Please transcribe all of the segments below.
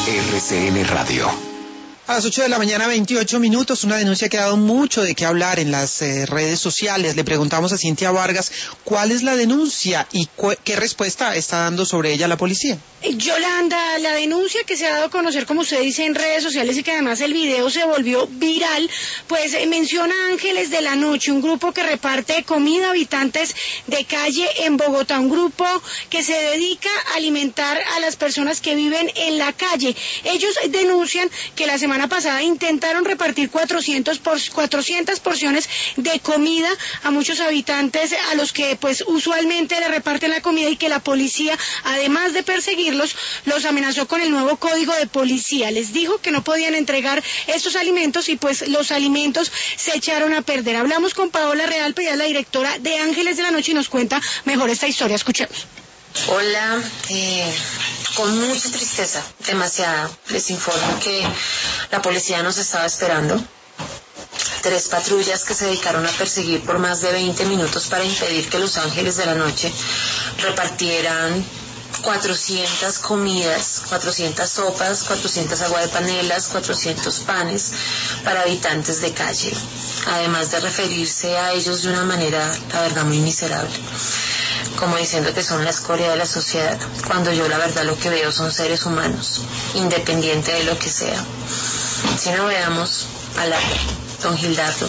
RCN Radio. A las 8 de la mañana, 28 minutos, una denuncia que ha dado mucho de qué hablar en las redes sociales. Le preguntamos a Cintia Vargas cuál es la denuncia y qué respuesta está dando sobre ella la policía. Yolanda, la denuncia que se ha dado a conocer, como usted dice, en redes sociales y que además el video se volvió viral, pues menciona Ángeles de la Noche, un grupo que reparte comida a habitantes de calle en Bogotá, un grupo que se dedica a alimentar a las personas que viven en la calle. Ellos denuncian que la semana pasada intentaron repartir 400 porciones de comida a muchos habitantes a los que pues usualmente le reparten la comida, y que la policía, además de perseguirlos, los amenazó con el nuevo código de policía. Les dijo que no podían entregar estos alimentos y pues los alimentos se echaron a perder. Hablamos con Paola Real, ella es la directora de Ángeles de la Noche y nos cuenta mejor esta historia. Escuchemos. Hola, con mucha tristeza, demasiada, les informo que la policía nos estaba esperando. 3 patrullas que se dedicaron a perseguir por más de 20 minutos para impedir que los Ángeles de la Noche repartieran 400 comidas, 400 sopas, 400 agua de panelas, 400 panes para habitantes de calle, además de referirse a ellos de una manera, la verdad, muy miserable, como diciendo que son la escoria de la sociedad, cuando yo la verdad lo que veo son seres humanos, independiente de lo que sea. Si no, veamos a don Gildardo.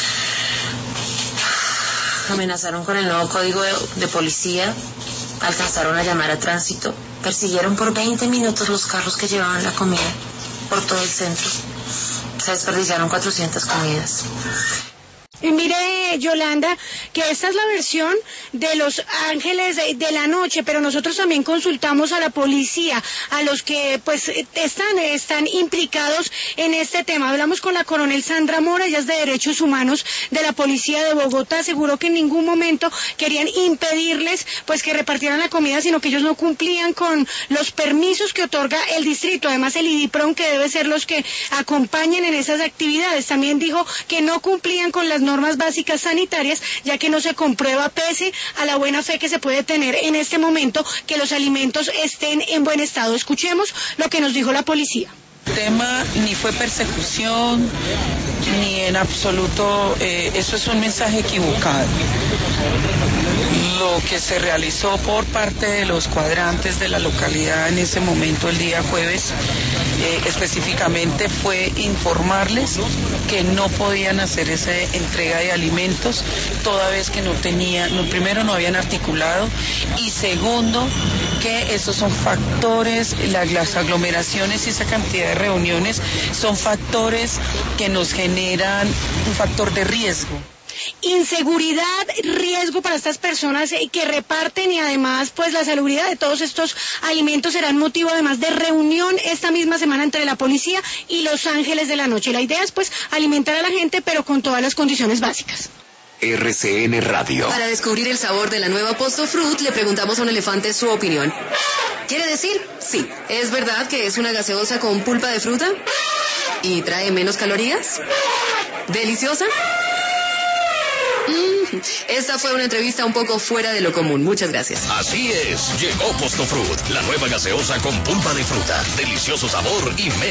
Amenazaron con el nuevo código de policía, alcanzaron a llamar a tránsito, persiguieron por 20 minutos los carros que llevaban la comida por todo el centro. Se desperdiciaron 400 comidas. Y mire, Yolanda, que esta es la versión de los Ángeles de la Noche, pero nosotros también consultamos a la policía, a los que pues están implicados en este tema. Hablamos con la coronel Sandra Mora, ella es de Derechos Humanos de la Policía de Bogotá. Aseguró que en ningún momento querían impedirles pues que repartieran la comida, sino que ellos no cumplían con los permisos que otorga el distrito. Además, el IDIPRON, que debe ser los que acompañen en esas actividades, también dijo que no cumplían con las normas básicas sanitarias, ya que no se comprueba, pese a la buena fe que se puede tener en este momento, que los alimentos estén en buen estado. Escuchemos lo que nos dijo la policía. El tema ni fue persecución, ni en absoluto, eso es un mensaje equivocado. Lo que se realizó por parte de los cuadrantes de la localidad en ese momento, el día jueves, específicamente fue informarles que no podían hacer esa entrega de alimentos, toda vez que primero no habían articulado, y segundo, que esos son factores, las aglomeraciones y esa cantidad de reuniones son factores que nos generan un factor de riesgo. Inseguridad, riesgo para estas personas que reparten, y además pues la salubridad de todos estos alimentos serán motivo además de reunión esta misma semana entre la policía y los Ángeles de la Noche. La idea es pues alimentar a la gente, pero con todas las condiciones básicas. RCN Radio. Para descubrir el sabor de la nueva Posto Fruit, le preguntamos a un elefante su opinión. ¿Quiere decir? Sí. ¿Es verdad que es una gaseosa con pulpa de fruta? ¿Y trae menos calorías? ¿Deliciosa? Esta fue una entrevista un poco fuera de lo común. Muchas gracias. Así es, llegó Posto Fruit, la nueva gaseosa con pulpa de fruta, delicioso sabor y